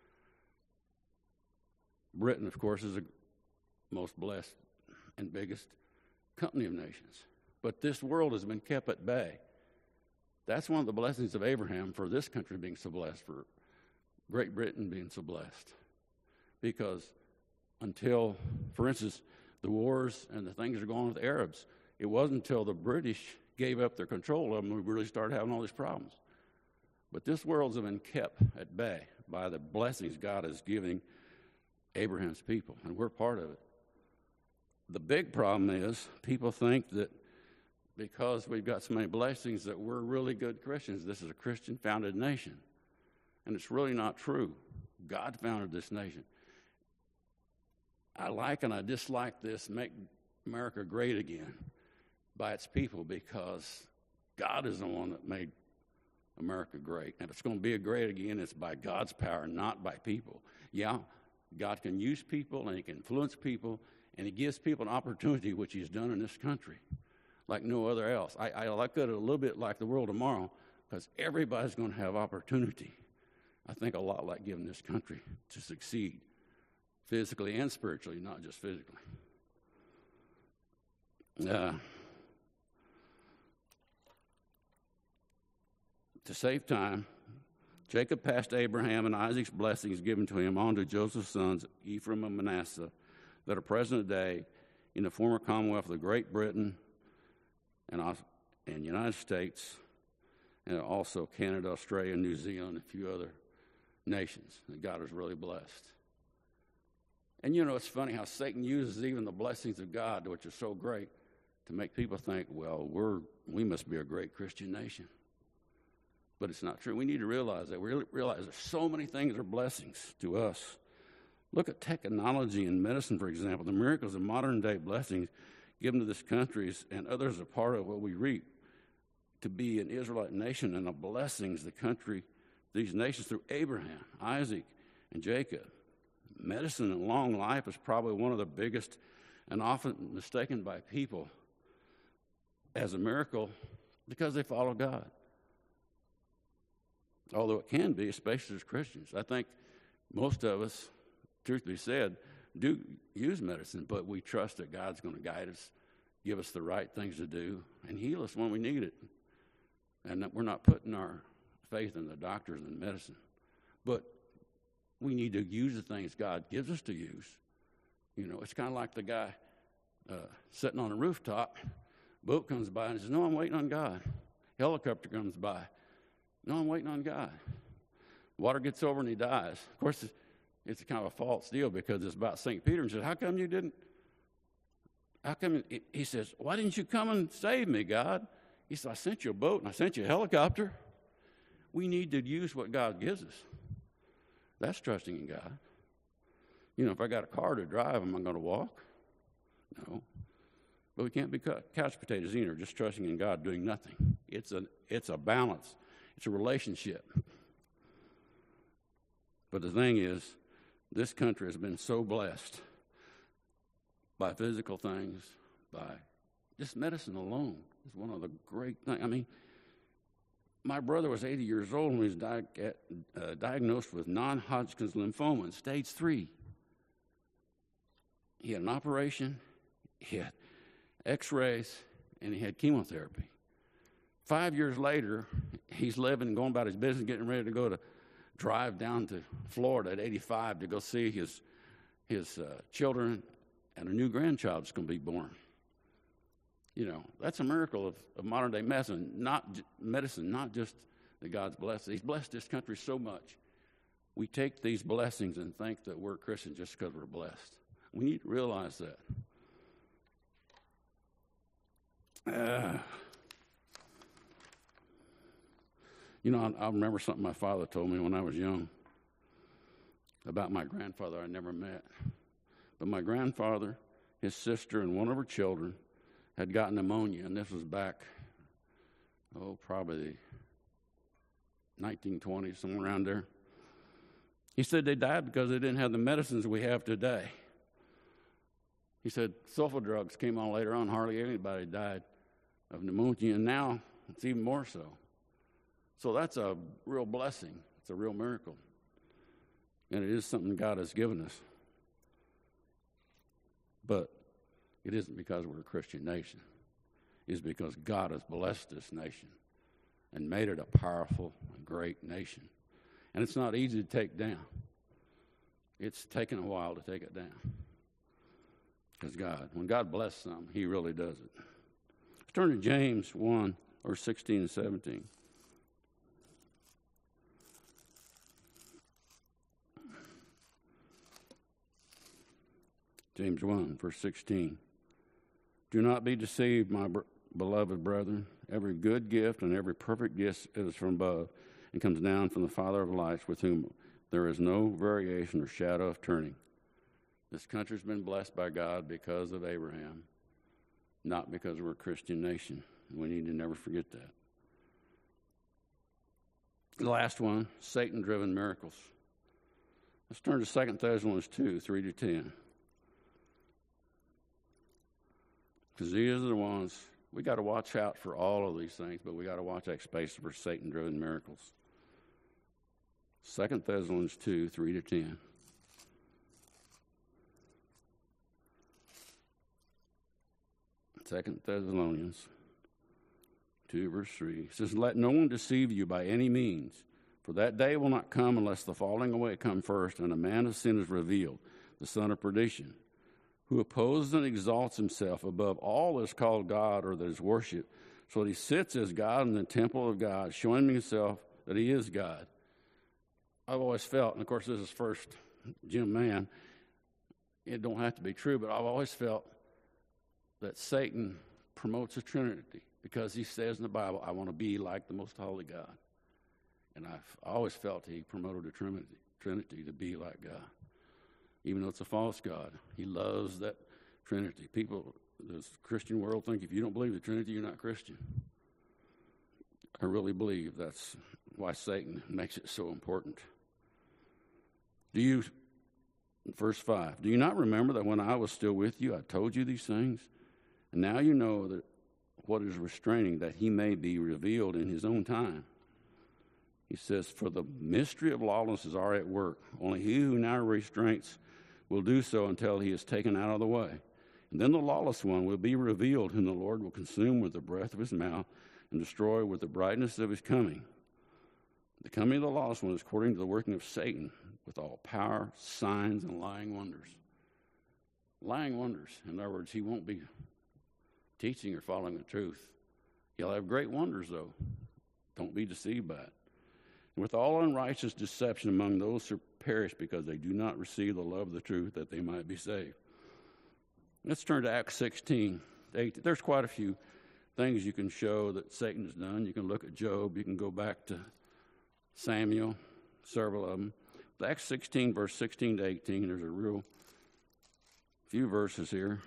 Britain, of course, is the most blessed and biggest company of nations. But this world has been kept at bay. That's one of the blessings of Abraham for this country being so blessed, for Great Britain being so blessed. Because until, for instance, the wars and the things that are going on with the Arabs, it wasn't until the British gave up their control of them we really started having all these problems. But this world's been kept at bay by the blessings God is giving Abraham's people, and we're part of it. The big problem is people think that because we've got so many blessings that we're really good Christians. This is a Christian-founded nation. And it's really not true. God founded this nation. I like and I dislike this, make America great again, by its people, because God is the one that made America great. And if it's going to be a great again, it's by God's power, not by people. Yeah, God can use people and he can influence people, and he gives people an opportunity, which he's done in this country, like no other else. I, I look at it a little bit like the world tomorrow, because everybody's going to have opportunity. I think a lot like giving this country to succeed, physically and spiritually, not just physically. Uh, to save time, Jacob passed Abraham and Isaac's blessings given to him on to Joseph's sons, Ephraim and Manasseh, that are present today in the former Commonwealth of Great Britain and and United States, and also Canada, Australia, New Zealand, and a few other nations that God has really blessed. And you know, it's funny how Satan uses even the blessings of God, which are so great, to make people think, well, we're we must be a great Christian nation. But it's not true. We need to realize that. We realize that so many things are blessings to us. Look at technology and medicine, for example. The miracles of modern-day blessings given to this country and others are part of what we reap to be an Israelite nation, and the blessings the country, these nations through Abraham, Isaac, and Jacob. Medicine and long life is probably one of the biggest and often mistaken by people as a miracle because they follow God. Although it can be, especially as Christians. I think most of us, truth be said, do use medicine, but we trust that God's going to guide us, give us the right things to do, and heal us when we need it. And that we're not putting our faith in the doctors and medicine. But we need to use the things God gives us to use. You know, it's kind of like the guy uh, sitting on a rooftop. Boat comes by and says, no, I'm waiting on God. Helicopter comes by. No, I'm waiting on God. Water gets over and he dies. Of course, it's, it's kind of a false deal because it's about Saint Peter. And says, how come you didn't? How come? He says, why didn't you come and save me, God? He said, I sent you a boat and I sent you a helicopter. We need to use what God gives us. That's trusting in God. You know, if I got a car to drive, am I going to walk? No. But we can't be couch potatoes either, just trusting in God, doing nothing. It's a, it's a balance. It's a relationship. But the thing is, this country has been so blessed by physical things, by just medicine alone is one of the great things. I mean, my brother was eighty years old when he was di- uh, diagnosed with non-Hodgkin's lymphoma in stage three. He had an operation, he had x-rays, and he had chemotherapy. Five years later, he's living, going about his business, getting ready to go to drive down to Florida at eighty-five to go see his, his uh, children, and a new grandchild is going to be born. You know, that's a miracle of, of modern-day medicine, not medicine, not just that God's blessed. He's blessed this country so much. We take these blessings and think that we're Christians just because we're blessed. We need to realize that. Uh, you know, I, I remember something my father told me when I was young about my grandfather I never met. But my grandfather, his sister, and one of her children had gotten pneumonia, and this was back, oh, probably the nineteen twenties, somewhere around there. He said they died because they didn't have the medicines we have today. He said sulfa drugs came on later on. Hardly anybody died of pneumonia, and now it's even more so. So that's a real blessing. It's a real miracle. And it is something God has given us. But it isn't because we're a Christian nation. It's because God has blessed this nation and made it a powerful and great nation. And it's not easy to take down. It's taken a while to take it down. Because God, when God blesses something, he really does it. Let's turn to James one, or sixteen and seventeen. James one, verse sixteen. Do not be deceived, my br- beloved brethren. Every good gift and every perfect gift is from above and comes down from the Father of lights, with whom there is no variation or shadow of turning. This country's been blessed by God because of Abraham, not because we're a Christian nation. We need to never forget that. The last one, Satan-driven miracles. Let's turn to Second Thessalonians two, three to ten. Because these are the ones, we got to watch out for all of these things, but we got to watch out space for Satan-driven miracles. Second Thessalonians two, three to ten. Second Thessalonians two, verse three. It says, let no one deceive you by any means, for that day will not come unless the falling away come first, and a man of sin is revealed, the son of perdition, who opposes and exalts himself above all that is called God or that is worshipped, so that he sits as God in the temple of God, showing himself that he is God. I've always felt, and of course this is first Jim Mann, it don't have to be true, but I've always felt that Satan promotes a Trinity because he says in the Bible, I want to be like the most holy God. And I've always felt he promoted a Trinity, Trinity to be like God. Even though it's a false God, he loves that Trinity. People, the Christian world think if you don't believe the Trinity, you're not Christian. I really believe that's why Satan makes it so important. Do you, verse five, do you not remember that when I was still with you, I told you these things? And now you know that what is restraining, that he may be revealed in his own time. He says, for the mystery of lawlessness are at work. Only he who now restrains will do so until he is taken out of the way. And then the lawless one will be revealed, whom the Lord will consume with the breath of his mouth and destroy with the brightness of his coming. The coming of the lawless one is according to the working of Satan, with all power, signs, and lying wonders. Lying wonders. In other words, he won't be teaching or following the truth. He'll have great wonders, though. Don't be deceived by it. And with all unrighteous deception among those who perish because they do not receive the love of the truth, that they might be saved. Let's turn to Acts sixteen. There's quite a few things you can show that Satan has done. You can look at Job. You can go back to Samuel, several of them. But Acts sixteen, verse sixteen to eighteen, there's a real few verses here.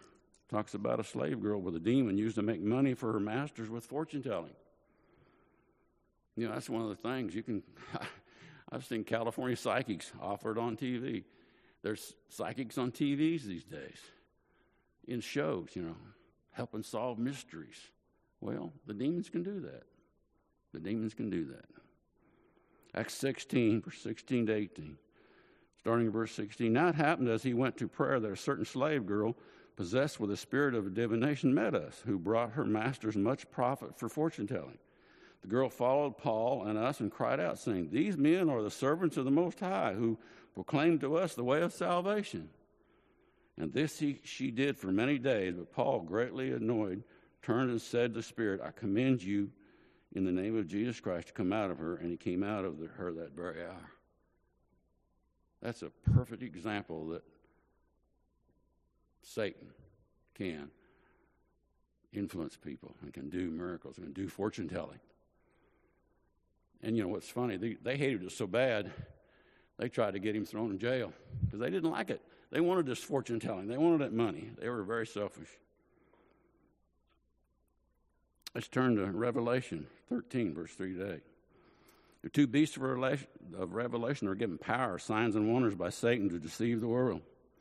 talks about a slave girl with a demon used to make money for her masters with fortune telling. You know, that's one of the things you can. I've seen California psychics offered on T V. There's psychics on T Vs these days, in shows, you know, helping solve mysteries. Well, the demons can do that. The demons can do that. Acts sixteen, verse sixteen to eighteen. Starting in verse sixteen. Now it happened as he went to prayer that a certain slave girl, possessed with a spirit of divination, met us, who brought her masters much profit for fortune telling. The girl followed Paul and us and cried out, saying, These men are the servants of the Most High, who proclaim to us the way of salvation. And this he, she did for many days, but Paul, greatly annoyed, turned and said to the spirit, I commend you in the name of Jesus Christ to come out of her. And he came out of the, her that very hour. That's a perfect example that Satan can influence people and can do miracles and can do fortune telling. And you know what's funny? They, they hated it so bad, they tried to get him thrown in jail because they didn't like it. They wanted this fortune telling. They wanted that money. They were very selfish. Let's turn to Revelation thirteen, verse three to eight. The two beasts of Revelation are given power, signs, and wonders by Satan to deceive the world.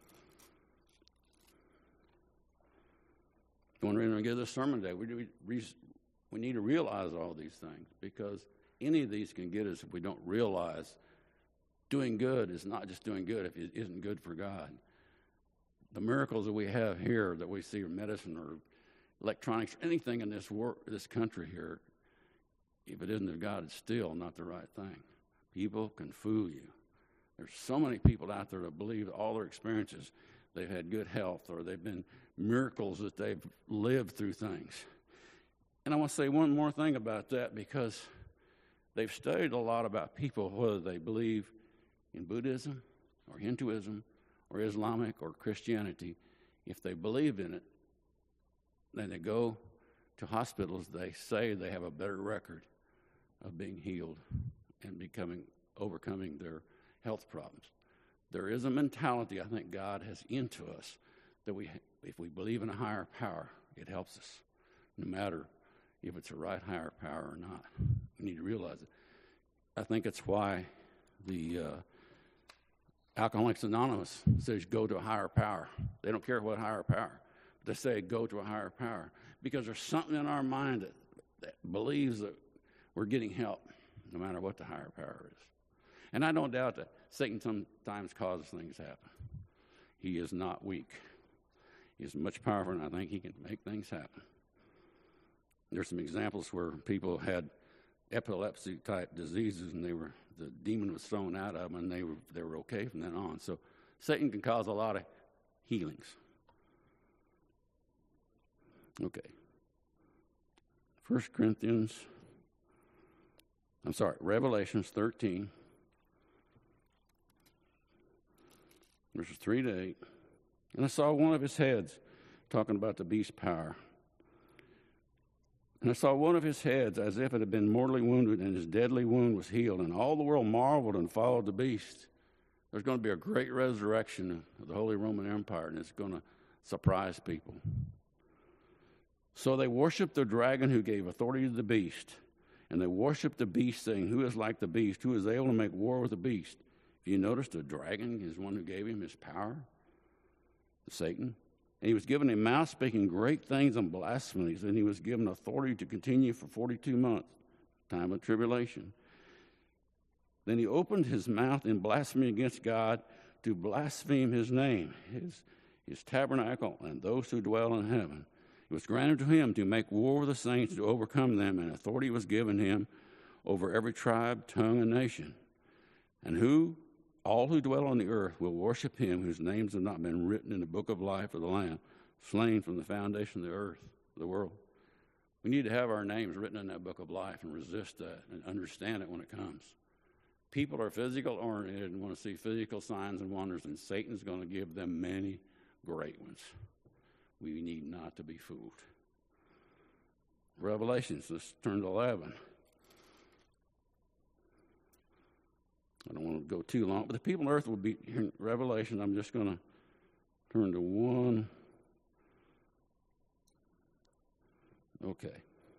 When we're going to give this sermon today, we, we, we need to realize all these things, because any of these can get us if we don't realize doing good is not just doing good if it isn't good for God. The miracles that we have here that we see, or medicine or electronics, anything in this world, this country here, if it isn't of God, it's still not the right thing. People can fool you. There's so many people out there that believe all their experiences, they've had good health, or they've been miracles that they've lived through things. And I want to say one more thing about that, because they've studied a lot about people, whether they believe in Buddhism or Hinduism or Islamic or Christianity. If they believe in it, then they go to hospitals, they say they have a better record of being healed and becoming, overcoming their health problems. There is a mentality I think God has into us that we, if we believe in a higher power, it helps us, no matter if it's a right higher power or not. We need to realize it. I think it's why the uh, Alcoholics Anonymous says go to a higher power. They don't care what higher power. They say go to a higher power, because there's something in our mind that, that believes that we're getting help no matter what the higher power is. And I don't doubt that Satan sometimes causes things to happen. He is not weak. He is much powerful, and I think he can make things happen. There's some examples where people had epilepsy-type diseases, and they were the demon was thrown out of them, and they were they were okay from then on. So Satan can cause a lot of healings. Okay. First Corinthians, I'm sorry, Revelations thirteen, verses three to eight. And I saw one of his heads, talking about the beast's power. And I saw one of his heads as if it had been mortally wounded, and his deadly wound was healed. And all the world marveled and followed the beast. There's going to be a great resurrection of the Holy Roman Empire, and it's going to surprise people. So they worshiped the dragon who gave authority to the beast. And they worshiped the beast, saying, who is like the beast? Who is able to make war with the beast? If you notice, the dragon is one who gave him his power, Satan. And he was given a mouth speaking great things and blasphemies. And he was given authority to continue for forty-two months, time of tribulation. Then he opened his mouth in blasphemy against God, to blaspheme his name, his, his tabernacle, and those who dwell in heaven. It was granted to him to make war with the saints, to overcome them, and authority was given him over every tribe, tongue, and nation. And who, all who dwell on the earth, will worship him whose names have not been written in the book of life of the Lamb, slain from the foundation of the earth, the world. We need to have our names written in that book of life and resist that and understand it when it comes. People are physical oriented and want to see physical signs and wonders, and Satan's going to give them many great ones. We need not to be fooled. Revelations, let's turn to eleven. I don't want to go too long, but the people on earth will be, here in Revelation, I'm just going to turn to one Okay.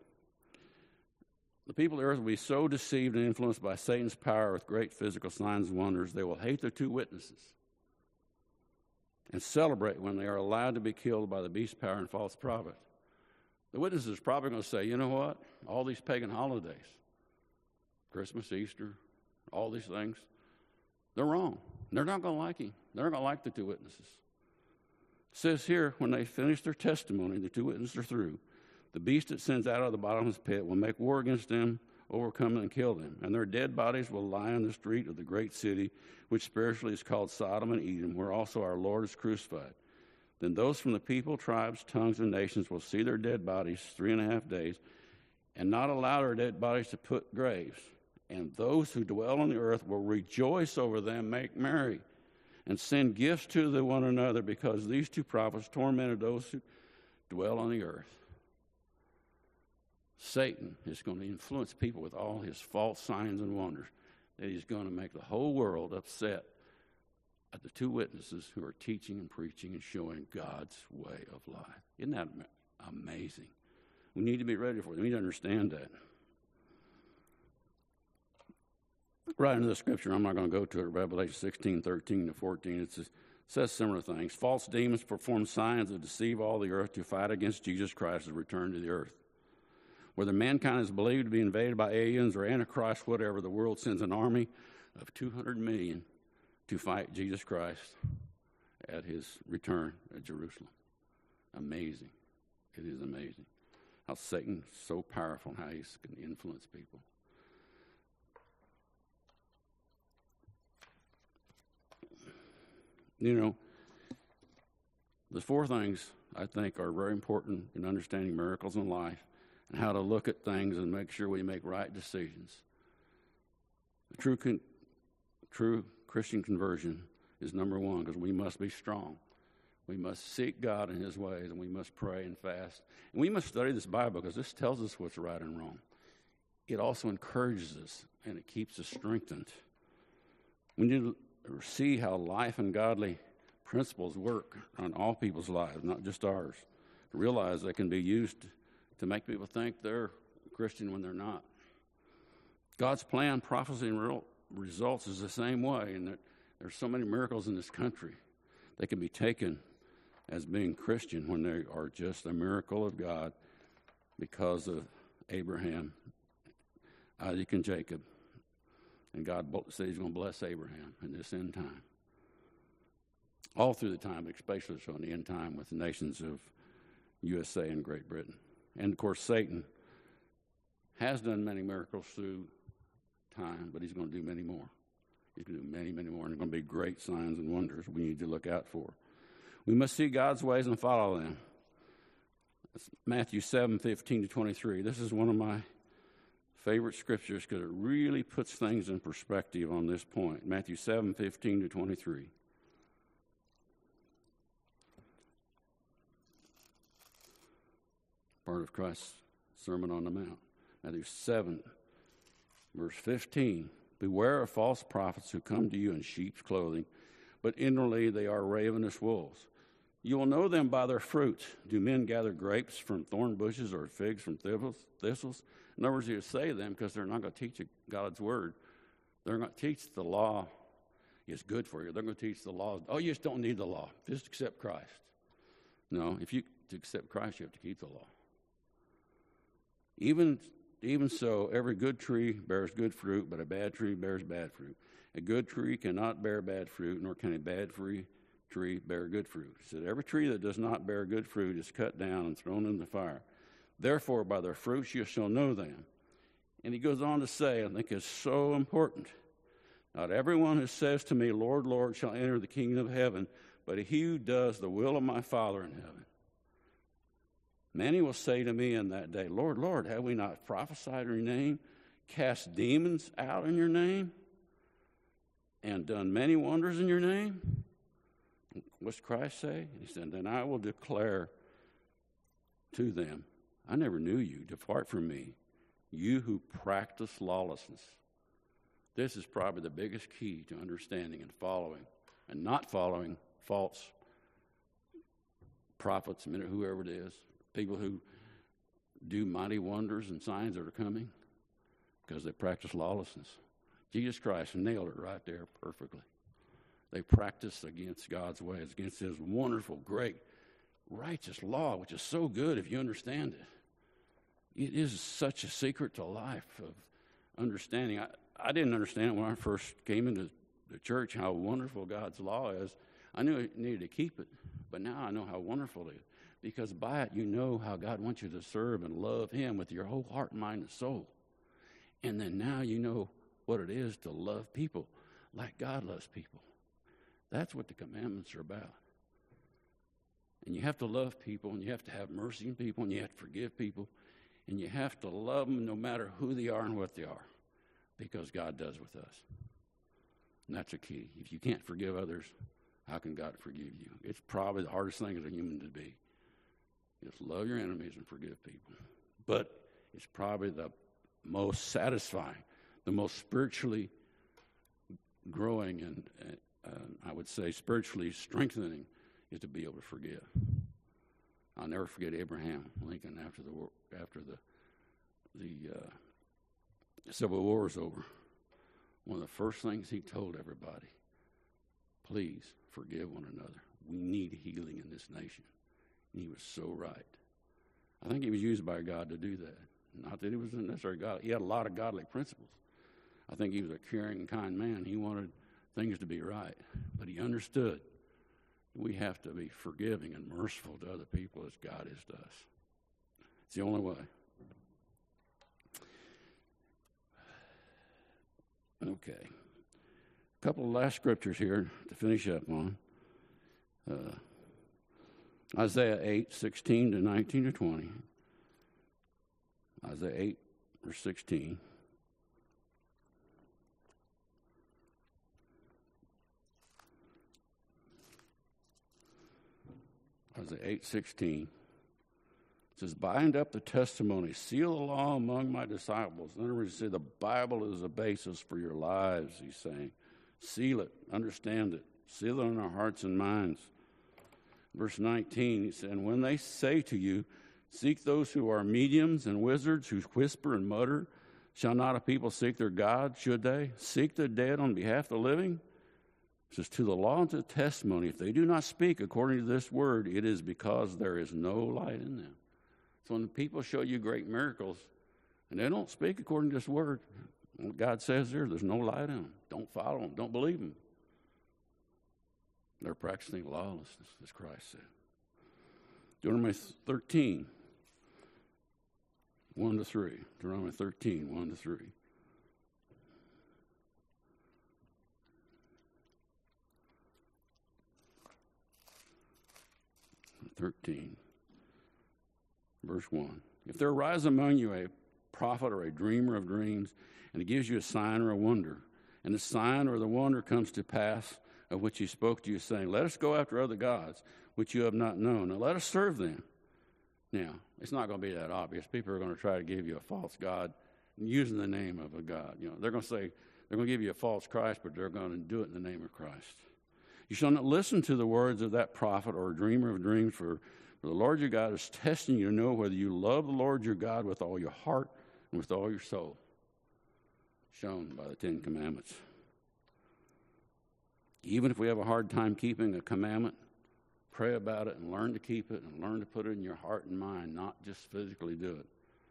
The people of the earth will be so deceived and influenced by Satan's power with great physical signs and wonders, they will hate their two witnesses and celebrate when they are allowed to be killed by the beast power and false prophet. The witnesses are probably going to say, you know what? All these pagan holidays, Christmas, Easter, all these things, they're wrong. They're not going to like him. They're not going to like the two witnesses. It says here, when they finish their testimony, the two witnesses are through, the beast that sends out of the bottomless pit will make war against them, overcome them, and kill them. And their dead bodies will lie in the street of the great city, which spiritually is called Sodom and Edom, where also our Lord is crucified. Then those from the people, tribes, tongues, and nations will see their dead bodies three and a half days, and not allow their dead bodies to put graves. And those who dwell on the earth will rejoice over them, make merry, and send gifts to the one another, because these two prophets tormented those who dwell on the earth. Satan is going to influence people with all his false signs and wonders, that he's going to make the whole world upset at the two witnesses who are teaching and preaching and showing God's way of life. Isn't that amazing? We need to be ready for it. We need to understand that. Right into the scripture, I'm not going to go to it, Revelation sixteen, thirteen to fourteen. It's, it says similar things. False demons perform signs that deceive all the earth to fight against Jesus Christ's return to the earth. Whether mankind is believed to be invaded by aliens or Antichrist, whatever, the world sends an army of two hundred million to fight Jesus Christ at his return at Jerusalem. Amazing. It is amazing how Satan's so powerful and how he can influence people. You know, the four things I think are very important in understanding miracles in life and how to look at things and make sure we make right decisions. The true, con- true Christian conversion is number one, because we must be strong. We must seek God in his ways, and we must pray and fast. And we must study this Bible, because this tells us what's right and wrong. It also encourages us, and it keeps us strengthened. We need to see how life and godly principles work on all people's lives, not just ours. To realize they can be used to make people think they're Christian when they're not. God's plan, prophecy, and real results is the same way, and that there's so many miracles in this country. They can be taken as being Christian when they are just a miracle of God because of Abraham, Isaac, and Jacob. And God said he's going to bless Abraham in this end time. All through the time, especially so in the end time with the nations of U S A and Great Britain. And, of course, Satan has done many miracles through time, but he's going to do many more. He's going to do many, many more, and they're going to be great signs and wonders we need to look out for. We must see God's ways and follow them. That's Matthew seven, fifteen to twenty-three. This is one of my favorite scriptures because it really puts things in perspective on this point. Matthew seven, fifteen to twenty-three. Part of Christ's Sermon on the Mount. Matthew seven, verse fifteen. Beware of false prophets who come to you in sheep's clothing, but inwardly they are ravenous wolves. You will know them by their fruits. Do men gather grapes from thorn bushes or figs from thistles? In other words, you say them because they're not going to teach God's word. They're going to teach the law is good for you. They're going to teach the law. Oh, you just don't need the law. Just accept Christ. No, if you to accept Christ, you have to keep the law. Even, even so, every good tree bears good fruit, but a bad tree bears bad fruit. A good tree cannot bear bad fruit, nor can a bad free tree bear good fruit. He said, every tree that does not bear good fruit is cut down and thrown into the fire. Therefore, by their fruits you shall know them. And he goes on to say, I think it's so important, not everyone who says to me, Lord, Lord, shall enter the kingdom of heaven, but he who does the will of my Father in heaven. Many will say to me in that day, Lord, Lord, have we not prophesied in your name, cast demons out in your name, and done many wonders in your name? What's Christ say? He said, then I will declare to them, I never knew you. Depart from me, you who practice lawlessness. This is probably the biggest key to understanding and following, and not following false prophets, whoever it is, people who do mighty wonders and signs that are coming? Because they practice lawlessness. Jesus Christ nailed it right there perfectly. They practice against God's ways, against his wonderful, great, righteous law, which is so good if you understand it. It is such a secret to life of understanding. I, I didn't understand it when I first came into the church, how wonderful God's law is. I knew I needed to keep it, but now I know how wonderful it is. Because by it, you know how God wants you to serve and love him with your whole heart, mind, and soul. And then now you know what it is to love people like God loves people. That's what the commandments are about. And you have to love people, and you have to have mercy on people, and you have to forgive people, and you have to love them no matter who they are and what they are, because God does with us. And that's a key. If you can't forgive others, how can God forgive you? It's probably the hardest thing as a human to be. Just love your enemies and forgive people. But it's probably the most satisfying, the most spiritually growing and, uh, I would say spiritually strengthening is to be able to forgive. I'll never forget Abraham Lincoln after the war, after the the uh, Civil War was over. One of the first things he told everybody, please forgive one another. We need healing in this nation. And he was so right. I think he was used by God to do that. Not that he was necessarily God. He had a lot of godly principles. I think he was a caring and kind man. He wanted things to be right. But he understood we have to be forgiving and merciful to other people as God is to us. It's the only way. Okay. A couple of last scriptures here to finish up on. Uh, Isaiah eight, sixteen to nineteen to twenty. Isaiah eight, verse sixteen. Isaiah eight, sixteen. It says, bind up the testimony, seal the law among my disciples. In other words, say the Bible is a basis for your lives, he's saying. Seal it, understand it, seal it in our hearts and minds. Verse nineteen, he said, and when they say to you, seek those who are mediums and wizards who whisper and mutter, shall not a people seek their God? Should they? Seek the dead on behalf of the living? It says, to the law and to the testimony, if they do not speak according to this word, it is because there is no light in them. So when people show you great miracles, and they don't speak according to this word, what God says there, there's no light in them. Don't follow them. Don't believe them. They're practicing lawlessness, as Christ said. Deuteronomy thirteen, one to three. Deuteronomy thirteen, one to three. thirteen, verse one. If there arise among you a prophet or a dreamer of dreams, and he gives you a sign or a wonder, and the sign or the wonder comes to pass, of which he spoke to you, saying, let us go after other gods, which you have not known, and let us serve them. Now, it's not going to be that obvious. People are going to try to give you a false god using the name of a god. You know, they're going to say, they're going to give you a false Christ, but they're going to do it in the name of Christ. You shall not listen to the words of that prophet or dreamer of dreams, for, for the Lord your God is testing you to know whether you love the Lord your God with all your heart and with all your soul, shown by the Ten Commandments. Even if we have a hard time keeping a commandment, pray about it and learn to keep it and learn to put it in your heart and mind, not just physically do it.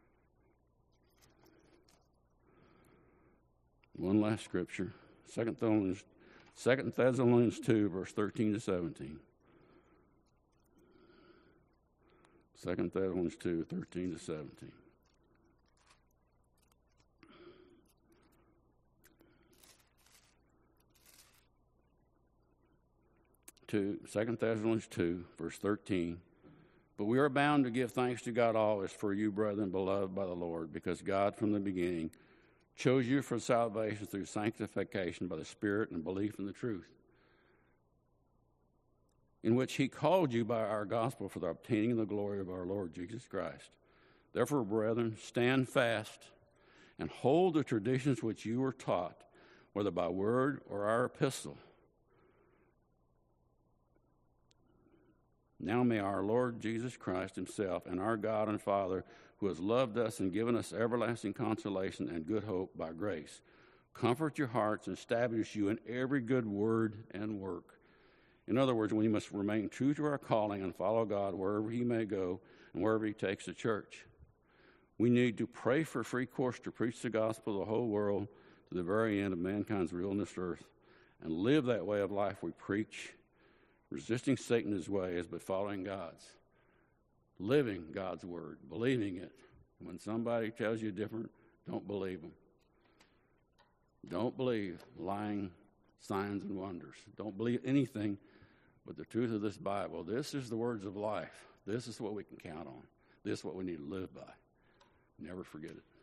One last scripture, Second Thessalonians Second Thessalonians two, verse thirteen to seventeen. Second Thessalonians two, thirteen to seventeen. Two, Second Thessalonians two, verse thirteen. But we are bound to give thanks to God always for you, brethren, beloved by the Lord, because God from the beginning chose you for salvation through sanctification by the Spirit and belief in the truth, in which he called you by our gospel for the obtaining of the glory of our Lord Jesus Christ. Therefore, brethren, stand fast and hold the traditions which you were taught, whether by word or our epistle. Now may our Lord Jesus Christ himself and our God and Father, who has loved us and given us everlasting consolation and good hope by grace, comfort your hearts and establish you in every good word and work. In other words, we must remain true to our calling and follow God wherever he may go and wherever he takes the church. We need to pray for free course to preach the gospel to the whole world to the very end of mankind's real on this earth, and live that way of life we preach, resisting Satan his ways, but following God's. Living God's word, believing it. When somebody tells you different, don't believe them. Don't believe lying signs and wonders. Don't believe anything but the truth of this Bible. This is the words of life. This is what we can count on. This is what we need to live by. Never forget it.